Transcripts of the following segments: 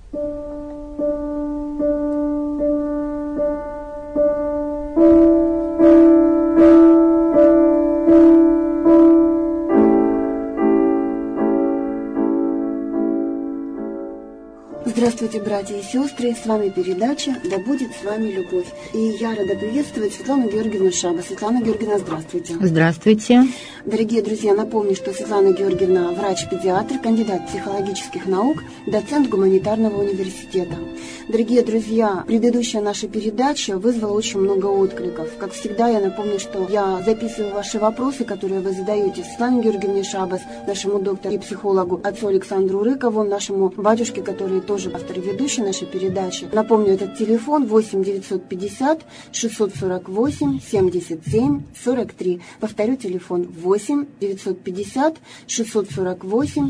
Здравствуйте, братья и сестры, с вами передача «Да будет с вами любовь». И я рада приветствовать Светлану Георгиевну Шабас. Светлана Георгиевна, здравствуйте. Здравствуйте. Дорогие друзья, напомню, что Светлана Георгиевна врач-педиатр, кандидат психологических наук, доцент гуманитарного университета. Дорогие друзья, предыдущая наша передача вызвала очень много откликов. Как всегда, я напомню, что я записываю ваши вопросы, которые вы задаете Светлане Георгиевне Шабас, нашему доктору и психологу, отцу Александру Рыкову, нашему батюшке, который тоже автор и ведущий нашей передачи. Напомню, этот телефон 8 950 648 77 43. Повторю, телефон 8 950 648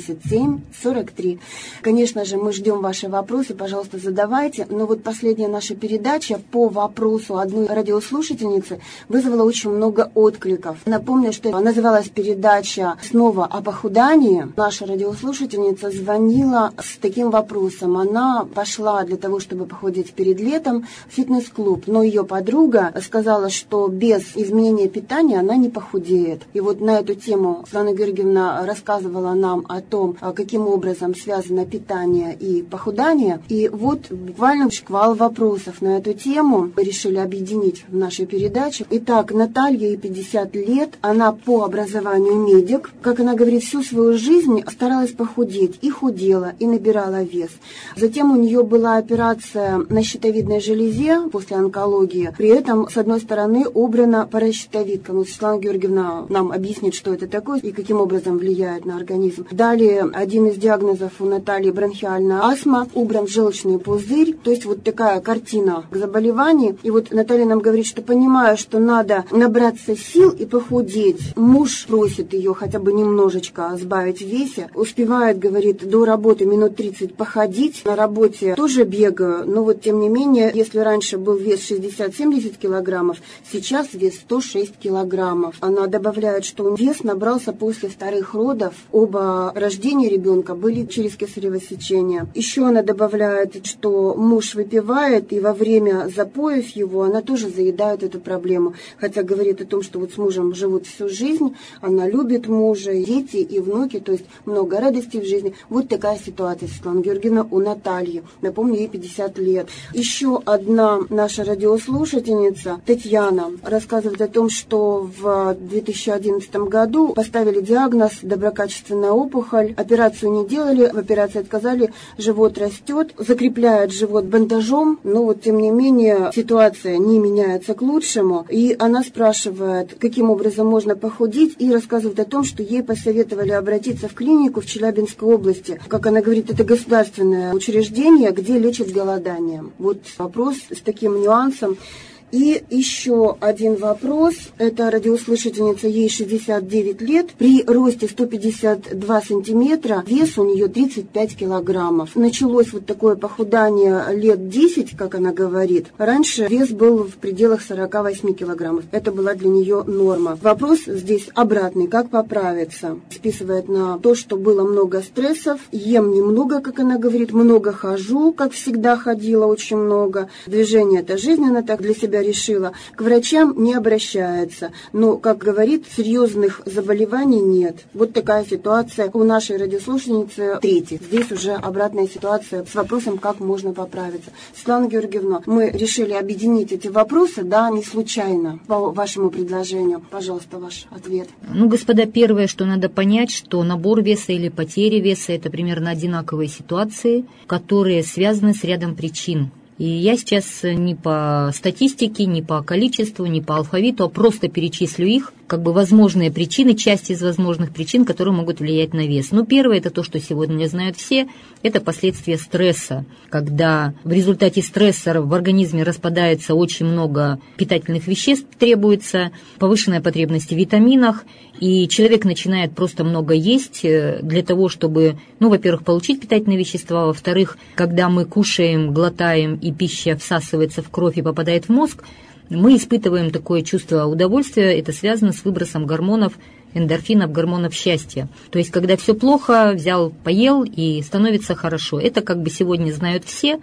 77 43. Конечно же, мы ждем ваши вопросы, пожалуйста, задавайте. Но вот последняя наша передача по вопросу одной радиослушательницы вызвала очень много откликов. Напомню, что называлась передача «Снова о похудании». Наша радиослушательница звонила с таким вопросом. Она пошла для того, чтобы похудеть перед летом в фитнес-клуб, но ее подруга сказала, что без изменения питания она не похудеет. И вот на эту тему Светлана Георгиевна рассказывала нам о том, каким образом связано питание и похудание. И вот буквально шквал вопросов на эту тему мы решили объединить в нашей передаче. Итак, Наталья, ей 50 лет, она по образованию медик. Как она говорит, всю свою жизнь старалась похудеть, и худела, и набирала вес. Затем у нее была операция на щитовидной железе после онкологии. При этом, с одной стороны, убрана паращитовидка. Но Светлана Георгиевна нам объяснит, что это такое и каким образом влияет на организм. Далее, один из диагнозов у Натальи — бронхиальная астма, убран желчный пузырь. То есть вот такая картина заболеваний. И вот Наталья нам говорит, что понимая, что надо набраться сил и похудеть, муж просит ее хотя бы немножечко сбавить в весе. Успевает, говорит, до работы минут 30 походить. На работе тоже бегаю, но вот тем не менее, если раньше был вес 60-70 килограммов, сейчас вес 106 килограммов. Она добавляет, что вес набрался после вторых родов. Оба рождения ребенка были через кесарево сечение. Еще она добавляет, что муж выпивает, и во время запоев его она тоже заедает эту проблему. Хотя говорит о том, что вот с мужем живут всю жизнь, она любит мужа, дети и внуки, то есть много радости в жизни. Вот такая ситуация, Светлана Георгиевна, у Натальи. Напомню, ей 50 лет. Еще одна наша радиослушательница, Татьяна, рассказывает о том, что в 2011 году поставили диагноз доброкачественная опухоль. Операцию не делали, в операции отказали, живот растет, закрепляют живот бандажом, но вот тем не менее ситуация не меняется к лучшему. И она спрашивает, каким образом можно похудеть, и рассказывает о том, что ей посоветовали обратиться в клинику в Челябинской области. Как она говорит, это государственное учреждение, где лечат голоданием. Вот вопрос с таким нюансом. И еще один вопрос. Это радиослушательница, ей 69 лет. При росте 152 сантиметра, вес у нее 35 килограммов. Началось вот такое похудание лет 10, как она говорит. Раньше вес был в пределах 48 килограммов. Это была для нее норма. Вопрос здесь обратный. Как поправиться? Списывает на то, что было много стрессов. Ем немного, как она говорит. Много хожу, как всегда ходила очень много. Движение — это жизненно, так для себя решила. К врачам не обращается. Но, как говорит, серьезных заболеваний нет. Вот такая ситуация у нашей радиослушательницы третьей. Здесь уже обратная ситуация с вопросом, как можно поправиться. Светлана Георгиевна, мы решили объединить эти вопросы, да, не случайно, по вашему предложению. Пожалуйста, ваш ответ. Господа, первое, что надо понять, что набор веса или потеря веса — это примерно одинаковые ситуации, которые связаны с рядом причин. И я сейчас не по статистике, не по количеству, не по алфавиту, а просто перечислю их, как бы возможные причины, часть из возможных причин, которые могут влиять на вес. Первое — это то, что сегодня знают все, это последствия стресса. Когда в результате стресса в организме распадается очень много питательных веществ, требуется повышенная потребность в витаминах, и человек начинает просто много есть для того, чтобы, во-первых, получить питательные вещества, во-вторых, когда мы кушаем, глотаем, и пища всасывается в кровь и попадает в мозг, мы испытываем такое чувство удовольствия. Это связано с выбросом гормонов эндорфинов, гормонов счастья. То есть, когда все плохо, взял, поел и становится хорошо. Это как бы сегодня знают все.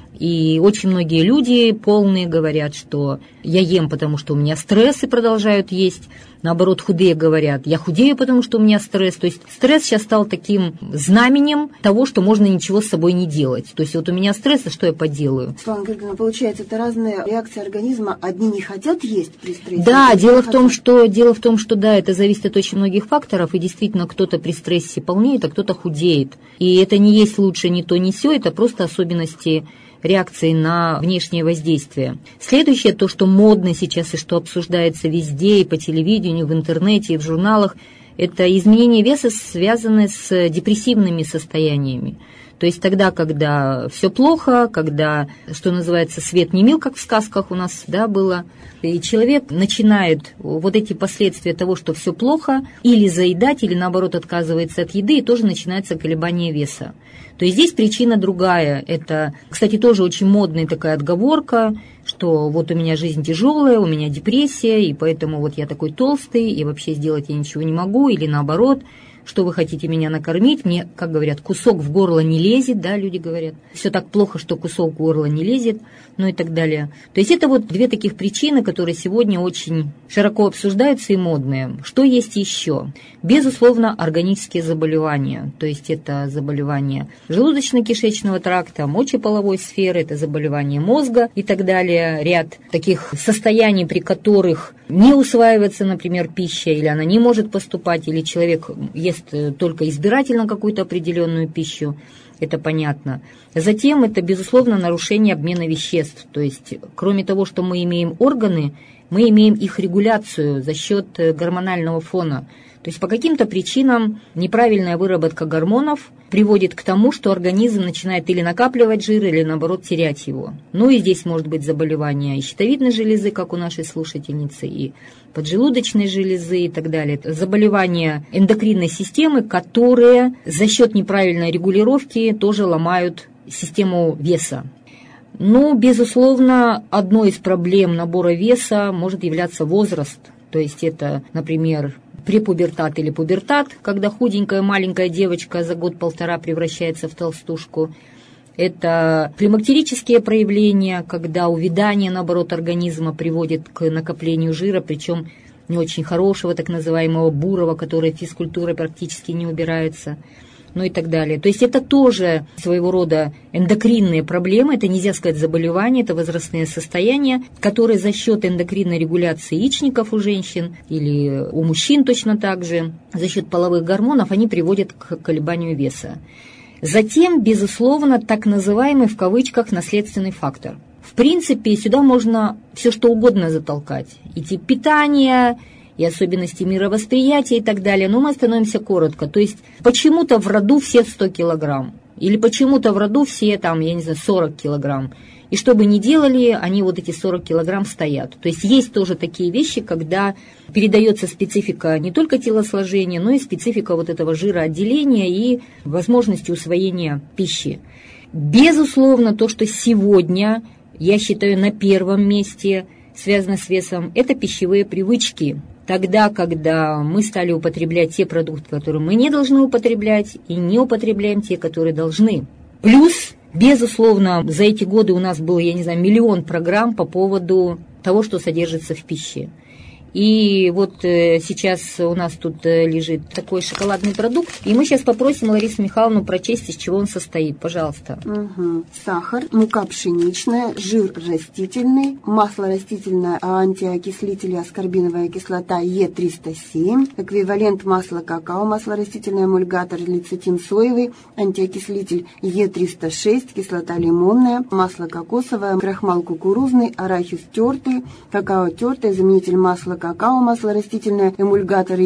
И очень многие люди полные говорят, что я ем, потому что у меня стресс, и продолжают есть. Наоборот, худые говорят, я худею, потому что у меня стресс. То есть стресс сейчас стал таким знаменем того, что можно ничего с собой не делать. То есть вот у меня стресс, а что я поделаю? Светлана Георгиевна, получается, это разные реакции организма. Одни не хотят есть при стрессе. Да, дело в том, что да, это зависит от очень многих факторов. И действительно, кто-то при стрессе полнеет, а кто-то худеет. И это не есть лучше ни то, ни сё, это просто особенности реакции на внешнее воздействие. Следующее, то, что модно сейчас и что обсуждается везде, и по телевидению, в интернете, и в журналах, это изменение веса, связанное с депрессивными состояниями. То есть тогда, когда все плохо, когда, что называется, свет не мил, как в сказках у нас, да, было, и человек начинает вот эти последствия того, что все плохо, или заедать, или наоборот отказывается от еды, и тоже начинается колебание веса. То есть здесь причина другая. Это, кстати, тоже очень модная такая отговорка, что вот у меня жизнь тяжелая, у меня депрессия, и поэтому вот я такой толстый, и вообще сделать я ничего не могу, или наоборот, что вы хотите меня накормить, мне, как говорят, кусок в горло не лезет, да, люди говорят, все так плохо, что кусок в горло не лезет, ну и так далее. То есть это вот две таких причины, которые сегодня очень широко обсуждаются и модные. Что есть еще? Безусловно, органические заболевания, то есть это заболевания желудочно-кишечного тракта, мочеполовой сферы, это заболевания мозга и так далее, ряд таких состояний, при которых не усваивается, например, пища, или она не может поступать, или человек ест только избирательно какую-то определенную пищу, это понятно. Затем это, безусловно, нарушение обмена веществ, то есть кроме того, что мы имеем органы, мы имеем их регуляцию за счет гормонального фона. То есть по каким-то причинам неправильная выработка гормонов приводит к тому, что организм начинает или накапливать жир, или наоборот терять его. Ну и здесь может быть заболевание и щитовидной железы, как у нашей слушательницы, и поджелудочной железы и так далее. Это заболевания эндокринной системы, которые за счет неправильной регулировки тоже ломают систему веса. Ну, безусловно, одной из проблем набора веса может являться возраст. То есть это, например, препубертат или пубертат, когда худенькая маленькая девочка за год-полтора превращается в толстушку. Это климактерические проявления, когда увядание, наоборот, организма приводит к накоплению жира, причем не очень хорошего, так называемого бурого, который физкультурой практически не убирается, ну и так далее. То есть это тоже своего рода эндокринные проблемы, это нельзя сказать заболевания, это возрастные состояния, которые за счет эндокринной регуляции яичников у женщин или у мужчин точно так же, за счет половых гормонов, они приводят к колебанию веса. Затем, безусловно, так называемый в кавычках наследственный фактор. В принципе, сюда можно все что угодно затолкать, и тип питания, и особенности мировосприятия и так далее, но мы остановимся коротко. То есть почему-то в роду все 100 килограмм, или почему-то в роду все, 40 килограмм. И что бы ни делали, они вот эти 40 килограмм стоят. То есть есть тоже такие вещи, когда передается специфика не только телосложения, но и специфика вот этого жироотделения и возможности усвоения пищи. Безусловно, то, что сегодня, я считаю, на первом месте связано с весом, это пищевые привычки. Тогда, когда мы стали употреблять те продукты, которые мы не должны употреблять, и не употребляем те, которые должны. Плюс, безусловно, за эти годы у нас было, миллион программ по поводу того, что содержится в пище. И вот сейчас у нас тут лежит такой шоколадный продукт, и мы сейчас попросим Ларису Михайловну прочесть, из чего он состоит. Пожалуйста. Сахар, мука пшеничная, жир растительный, масло растительное, антиокислители, аскорбиновая кислота Е307, эквивалент масла какао, масло растительное, эмульгатор, лецитин соевый, антиокислитель Е306, кислота лимонная, масло кокосовое, крахмал кукурузный, арахис тертый, какао тертый, заменитель масла какао, масло растительное, эмульгаторы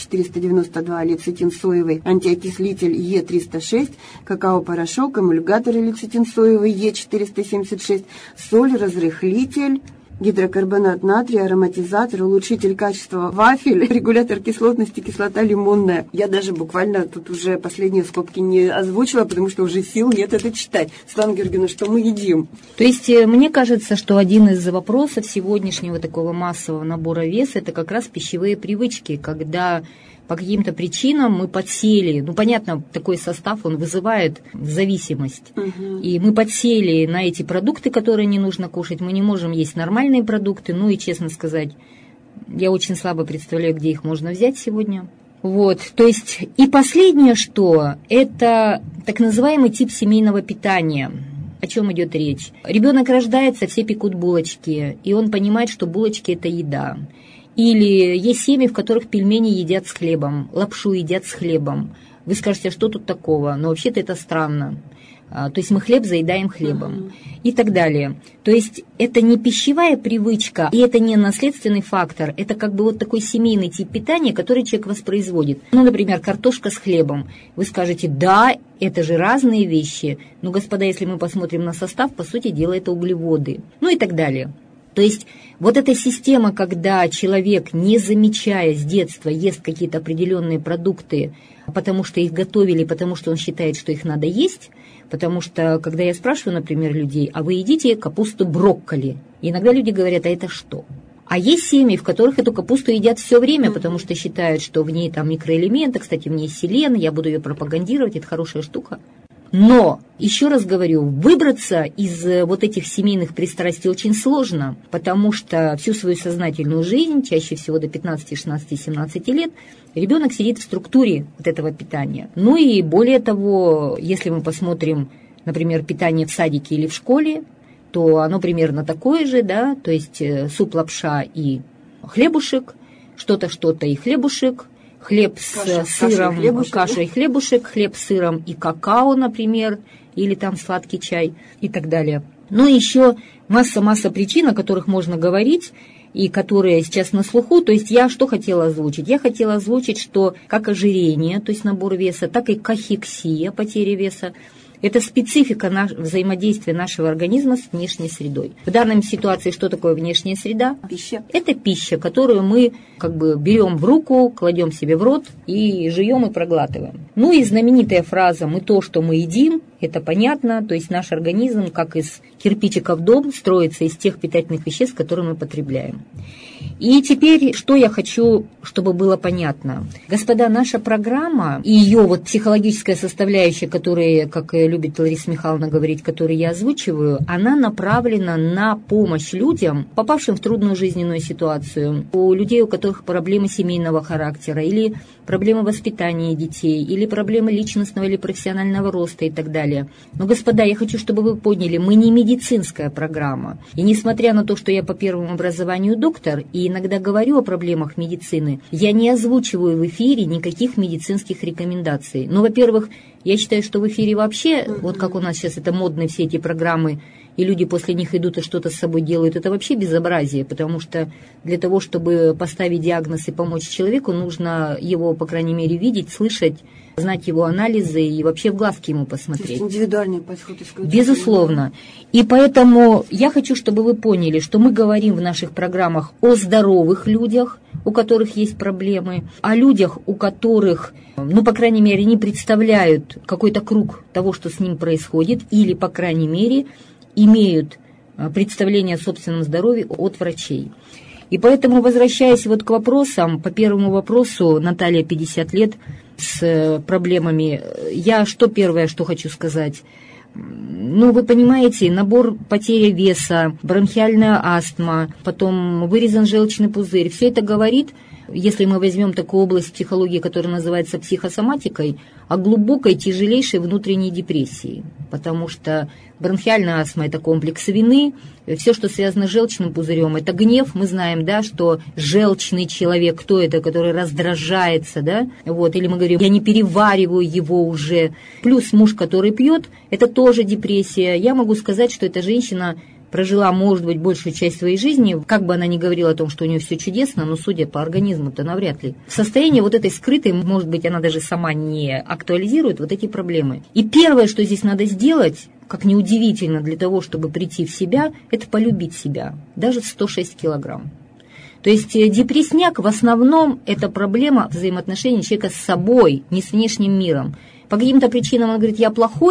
Е492, лецитин соевый, антиокислитель Е306, какао-порошок, эмульгаторы, лецитин соевый Е476, соль, разрыхлитель, гидрокарбонат натрия, ароматизатор, улучшитель качества вафель, регулятор кислотности, кислота лимонная. Я даже буквально тут уже последние скобки не озвучила, потому что уже сил нет это читать. Светлана Георгиевна, что мы едим? То есть мне кажется, что один из вопросов сегодняшнего такого массового набора веса — это как раз пищевые привычки, когда по каким-то причинам мы подсели. Ну, понятно, такой состав, он вызывает зависимость. И мы подсели на эти продукты, которые не нужно кушать. Мы не можем есть нормальные продукты. Ну и, честно сказать, я очень слабо представляю, где их можно взять сегодня. Вот, то есть, и последнее, что это так называемый тип семейного питания. О чем идет речь? Ребенок рождается, все пекут булочки, и он понимает, что булочки – это еда. Или есть семьи, в которых пельмени едят с хлебом, лапшу едят с хлебом. Вы скажете, а что тут такого? Но вообще-то это странно. То есть мы хлеб заедаем хлебом и так далее. То есть это не пищевая привычка, и это не наследственный фактор. Это как бы вот такой семейный тип питания, который человек воспроизводит. Ну, например, картошка с хлебом. Вы скажете, да, это же разные вещи. Но, господа, если мы посмотрим на состав, по сути дела, это углеводы. Ну и так далее. То есть вот эта система, когда человек, не замечая с детства, ест какие-то определенные продукты, потому что их готовили, потому что он считает, что их надо есть, потому что, когда я спрашиваю, например, людей, а вы едите капусту брокколи? И иногда люди говорят, а это что? А есть семьи, в которых эту капусту едят все время, потому что считают, что в ней там микроэлементы, кстати, в ней селен, я буду ее пропагандировать, это хорошая штука. Но, еще раз говорю, выбраться из вот этих семейных пристрастий очень сложно, потому что всю свою сознательную жизнь, чаще всего до 15, 16, 17 лет, ребенок сидит в структуре вот этого питания. Ну и более того, если мы посмотрим, например, питание в садике или в школе, то оно примерно такое же, да, то есть суп, лапша и хлебушек, что-то и хлебушек, хлеб с сыром, каша и хлебушек, хлеб с сыром и какао, например, или там сладкий чай и так далее. Но еще масса причин, о которых можно говорить, и которые сейчас на слуху. То есть я что хотела озвучить? Я хотела озвучить, что как ожирение, то есть набор веса, так и кахексия, потеря веса, это специфика взаимодействия нашего организма с внешней средой. В данной ситуации что такое внешняя среда? Пища. Это пища, которую мы как бы берем в руку, кладем себе в рот и жуем и проглатываем. Ну и знаменитая фраза «мы то, что мы едим», это понятно, то есть наш организм, как из кирпичиков дом, строится из тех питательных веществ, которые мы потребляем. И теперь, что я хочу, чтобы было понятно. Господа, наша программа и ее вот психологическая составляющая, которая, как любит Лариса Михайловна говорить, которую я озвучиваю, она направлена на помощь людям, попавшим в трудную жизненную ситуацию, у людей, у которых проблемы семейного характера, или проблемы воспитания детей, или проблемы личностного или профессионального роста и так далее. Но, господа, я хочу, чтобы вы поняли, мы не медицинская программа. И несмотря на то, что я по первому образованию доктор, и иногда говорю о проблемах медицины, я не озвучиваю в эфире никаких медицинских рекомендаций. Ну, во-первых, я считаю, что в эфире вообще, вот как у нас сейчас это модные все эти программы, и люди после них идут и что-то с собой делают, это вообще безобразие, потому что для того, чтобы поставить диагноз и помочь человеку, нужно его, по крайней мере, видеть, слышать, знать его анализы и вообще в глазки ему посмотреть. То есть индивидуальный подход. Безусловно. И поэтому я хочу, чтобы вы поняли, что мы говорим в наших программах о здоровых людях, у которых есть проблемы, о людях, у которых, ну, по крайней мере, не представляют какой-то круг того, что с ним происходит, или, по крайней мере, имеют представление о собственном здоровье от врачей. И поэтому, возвращаясь вот к вопросам, по первому вопросу, Наталья, 50 лет, с проблемами, я первое, что хочу сказать. Ну, вы понимаете, набор потери веса, бронхиальная астма, потом вырезан желчный пузырь, все это говорит, если мы возьмем такую область психологии, которая называется психосоматикой, о глубокой, тяжелейшей внутренней депрессии, потому что бронхиальная астма – это комплекс вины, все, что связано с желчным пузырем, это гнев. Мы знаем, да, что желчный человек, кто это, который раздражается, да, вот, или мы говорим, я не перевариваю его уже. Плюс муж, который пьет, это тоже депрессия. Я могу сказать, что эта женщина прожила, может быть, большую часть своей жизни, как бы она ни говорила о том, что у нее все чудесно, но судя по организму-то навряд ли. В состоянии вот этой скрытой, может быть, она даже сама не актуализирует вот эти проблемы. И первое, что здесь надо сделать, как ни удивительно, для того, чтобы прийти в себя, это полюбить себя, даже в 106 килограмм. То есть депрессняк в основном это проблема взаимоотношений человека с собой, не с внешним миром. По каким-то причинам он говорит, я плохой,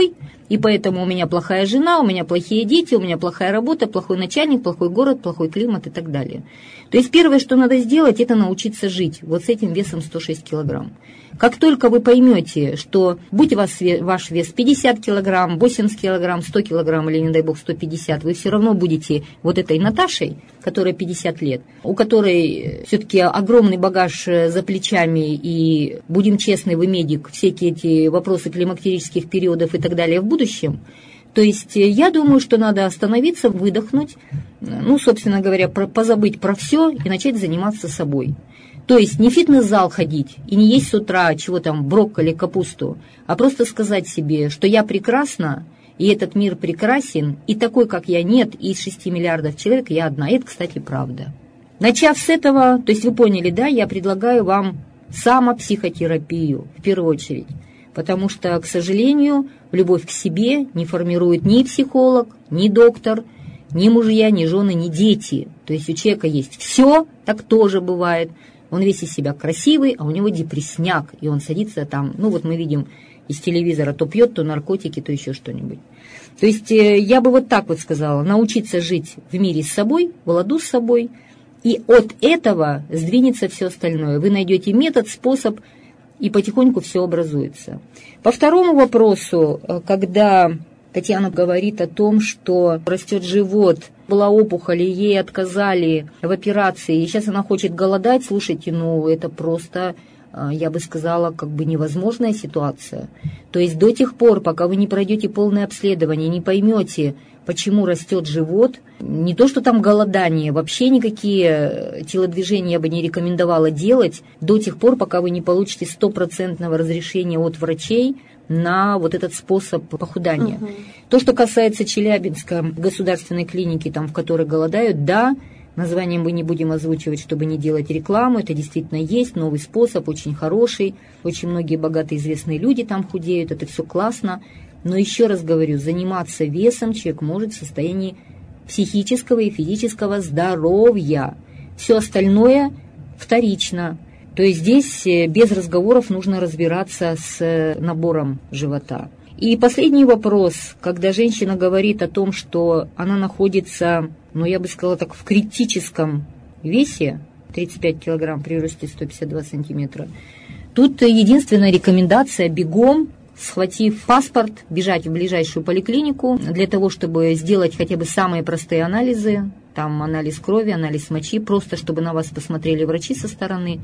И поэтому у меня плохая жена, у меня плохие дети, у меня плохая работа, плохой начальник, плохой город, плохой климат и так далее. То есть первое, что надо сделать, это научиться жить вот с этим весом 106 килограмм. Как только вы поймете, что будь у вас ваш вес 50 килограмм, 80 килограмм, 100 килограмм или, не дай бог, 150, вы все равно будете вот этой Наташей, которая 50 лет, у которой все-таки огромный багаж за плечами, и, будем честны, вы медик, всякие эти вопросы климактерических периодов и так далее в будущем. То есть я думаю, что надо остановиться, выдохнуть, собственно говоря, позабыть про все и начать заниматься собой. То есть не в фитнес-зал ходить и не есть с утра чего там, брокколи, капусту, а просто сказать себе, что я прекрасна, и этот мир прекрасен, и такой, как я, нет, и из 6 миллиардов человек я одна. И это, кстати, правда. Начав с этого, то есть вы поняли, да, я предлагаю вам самопсихотерапию в первую очередь, потому что, к сожалению, любовь к себе не формирует ни психолог, ни доктор, ни мужья, ни жены, ни дети. То есть у человека есть все, так тоже бывает. Он весь из себя красивый, а у него депрессняк, и он садится там, мы видим из телевизора, то пьет, то наркотики, то еще что-нибудь. То есть я бы вот так вот сказала, научиться жить в мире с собой, в ладу с собой, и от этого сдвинется все остальное. Вы найдете метод, способ, и потихоньку все образуется. По второму вопросу, когда Татьяна говорит о том, что растет живот, была опухоль, и ей отказали в операции, и сейчас она хочет голодать, слушайте, это просто, я бы сказала, невозможная ситуация. То есть до тех пор, пока вы не пройдете полное обследование, не поймете, почему растет живот, не то, что там голодание, вообще никакие телодвижения я бы не рекомендовала делать до тех пор, пока вы не получите 100% разрешения от врачей на вот этот способ похудания. То, что касается Челябинска, государственной клиники, в которой голодают, да, название мы не будем озвучивать, чтобы не делать рекламу, это действительно есть, новый способ, очень хороший, очень многие богатые известные люди там худеют, это все классно, но еще раз говорю, заниматься весом человек может в состоянии психического и физического здоровья, все остальное вторично. То есть здесь без разговоров нужно разбираться с набором живота. И последний вопрос, когда женщина говорит о том, что она находится, я бы сказала так, в критическом весе, 35 килограмм при росте 152 сантиметра, тут единственная рекомендация – бегом, схватив паспорт, бежать в ближайшую поликлинику для того, чтобы сделать хотя бы самые простые анализы, там анализ крови, анализ мочи, просто чтобы на вас посмотрели врачи со стороны,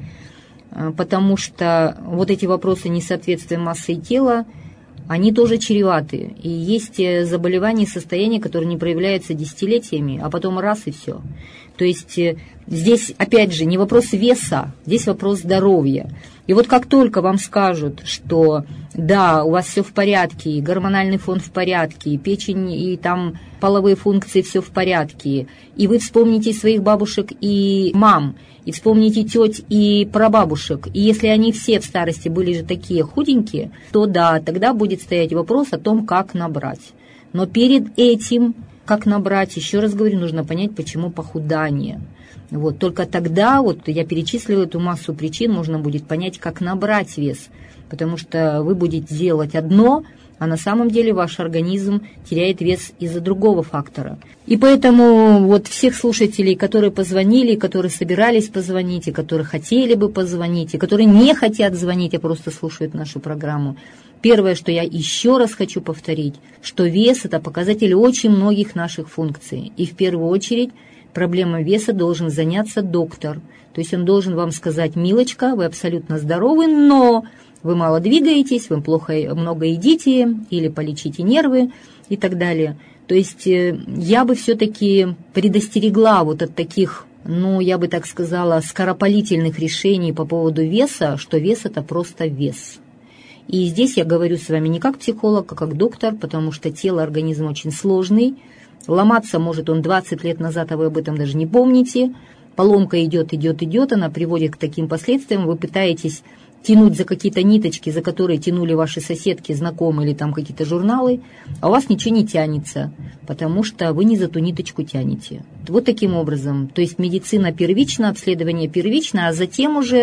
потому что вот эти вопросы несоответствия массы тела, они тоже чреваты. И есть заболевания и состояния, которые не проявляются десятилетиями, а потом раз и все. То есть здесь, опять же, не вопрос веса, здесь вопрос здоровья. И вот как только вам скажут, что да, у вас все в порядке, и гормональный фон в порядке, и печень, и там половые функции все в порядке, и вы вспомните своих бабушек и мам, и вспомните теть и прабабушек, и если они все в старости были же такие худенькие, то да, тогда будет стоять вопрос о том, как набрать. Но перед этим, как набрать, еще раз говорю, нужно понять, почему похудание. Только тогда, я перечислила эту массу причин, можно будет понять, как набрать вес, потому что вы будете делать одно, а на самом деле ваш организм теряет вес из-за другого фактора. И поэтому всех слушателей, которые позвонили, которые собирались позвонить, и которые хотели бы позвонить, и которые не хотят звонить, а просто слушают нашу программу, первое, что я еще раз хочу повторить, что вес – это показатель очень многих наших функций. И в первую очередь проблемой веса должен заняться доктор. То есть он должен вам сказать: милочка, вы абсолютно здоровы, но вы мало двигаетесь, вы много едите, или полечите нервы и так далее. То есть я бы все-таки предостерегла от таких, я бы так сказала, скоропалительных решений по поводу веса, что вес – это просто вес. И здесь я говорю с вами не как психолог, а как доктор, потому что тело, организм очень сложный. Ломаться может он 20 лет назад, а вы об этом даже не помните. Поломка идет, она приводит к таким последствиям. Вы пытаетесь тянуть за какие-то ниточки, за которые тянули ваши соседки, знакомые или там какие-то журналы, а у вас ничего не тянется, потому что вы не за ту ниточку тянете. Вот таким образом. То есть медицина первична, обследование первично, а затем уже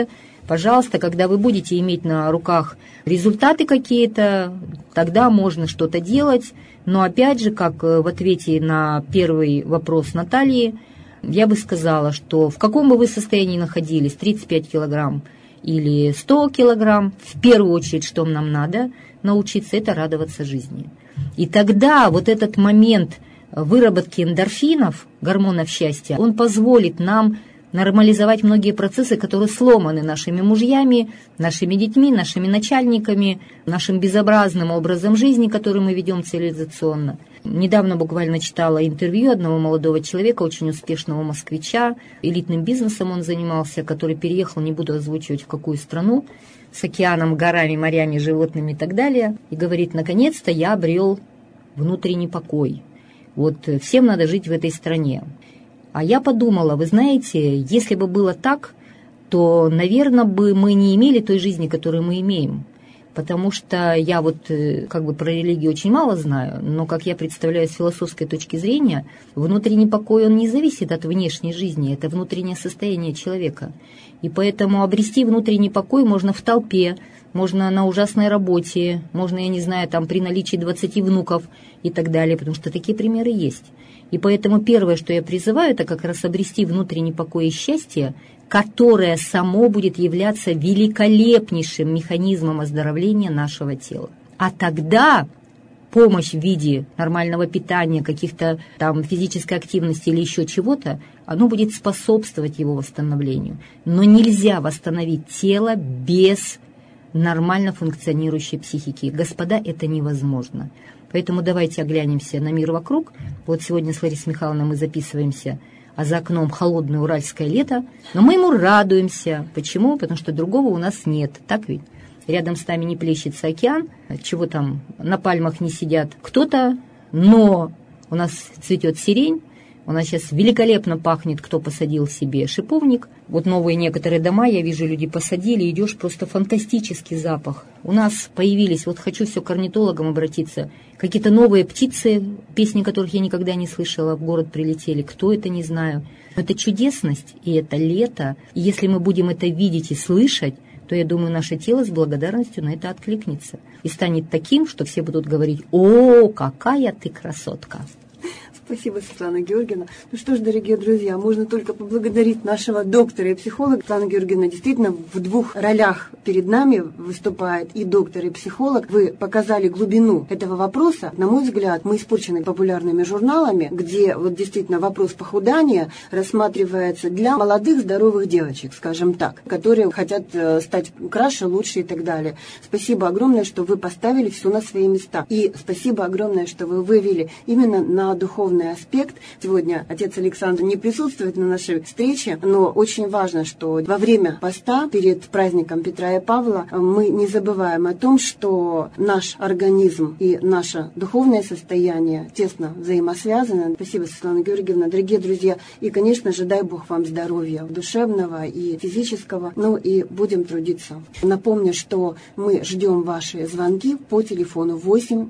Пожалуйста, когда вы будете иметь на руках результаты какие-то, тогда можно что-то делать. Но опять же, как в ответе на первый вопрос Натальи, я бы сказала, что в каком бы вы состоянии находились, 35 килограмм или 100 килограмм, в первую очередь, что нам надо научиться, это радоваться жизни. И тогда вот этот момент выработки эндорфинов, гормонов счастья, он позволит нам нормализовать многие процессы, которые сломаны нашими мужьями, нашими детьми, нашими начальниками, нашим безобразным образом жизни, который мы ведем цивилизационно. Недавно буквально читала интервью одного молодого человека, очень успешного москвича, элитным бизнесом он занимался, который переехал, не буду озвучивать в какую страну, с океаном, горами, морями, животными и так далее, и говорит: наконец-то я обрел внутренний покой. Вот всем надо жить в этой стране. А я подумала, вы знаете, если бы было так, то, наверное, бы мы не имели той жизни, которую мы имеем. Потому что я вот как бы про религию очень мало знаю, но, как я представляю с философской точки зрения, внутренний покой, он не зависит от внешней жизни, это внутреннее состояние человека. И поэтому обрести внутренний покой можно в толпе, можно на ужасной работе, можно, я не знаю, там при наличии 20 внуков и так далее, потому что такие примеры есть. И поэтому первое, что я призываю, это как раз обрести внутренний покой и счастье, которое само будет являться великолепнейшим механизмом оздоровления нашего тела. А тогда помощь в виде нормального питания, каких-то там физической активности или еще чего-то, оно будет способствовать его восстановлению. Но нельзя восстановить тело без нормально функционирующей психики. Господа, это невозможно. Поэтому давайте оглянемся на мир вокруг. Вот сегодня с Ларисой Михайловной мы записываемся, а за окном холодное уральское лето, но мы ему радуемся. Почему? Потому что другого у нас нет. Так ведь? Рядом с нами не плещется океан, чего там на пальмах не сидят кто-то, но у нас цветет сирень, у нас сейчас великолепно пахнет, кто посадил себе шиповник. Вот новые некоторые дома, я вижу, люди посадили, идешь, просто фантастический запах. У нас появились, вот хочу все к орнитологам обратиться, какие-то новые птицы, песни которых я никогда не слышала, в город прилетели. Кто это, не знаю. Но это чудесность, и это лето. И если мы будем это видеть и слышать, то, я думаю, наше тело с благодарностью на это откликнется. И станет таким, что все будут говорить: «О, какая ты красотка!» Спасибо, Светлана Георгиевна. Ну что ж, дорогие друзья, можно только поблагодарить нашего доктора и психолога. Светлана Георгиевна действительно в двух ролях перед нами выступает, и доктор, и психолог. Вы показали глубину этого вопроса. На мой взгляд, мы испорчены популярными журналами, где вот действительно вопрос похудания рассматривается для молодых здоровых девочек, скажем так, которые хотят стать краше, лучше и так далее. Спасибо огромное, что вы поставили все на свои места. И спасибо огромное, что вы вывели именно на духовный аспект. Сегодня отец Александр не присутствует на нашей встрече, но очень важно, что во время поста, перед праздником Петра и Павла, мы не забываем о том, что наш организм и наше духовное состояние тесно взаимосвязаны. Спасибо, Светлана Георгиевна. Дорогие друзья, и, конечно же, дай Бог вам здоровья душевного и физического, ну и будем трудиться. Напомню, что мы ждем ваши звонки по телефону 8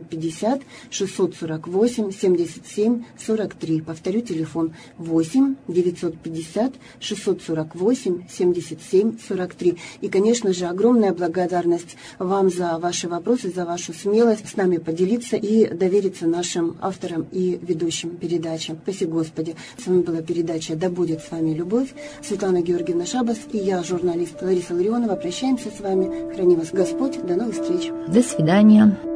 950 648 77 43. Повторю, телефон 8 950 648 77 43. И, конечно же, огромная благодарность вам за ваши вопросы, за вашу смелость с нами поделиться и довериться нашим авторам и ведущим передачи. Спасибо, Господи. С вами была передача «Да будет с вами любовь». Светлана Георгиевна Шабас и я, журналист Лариса Ларионова, прощаемся с вами. Храни вас Господь. До новых встреч. До свидания.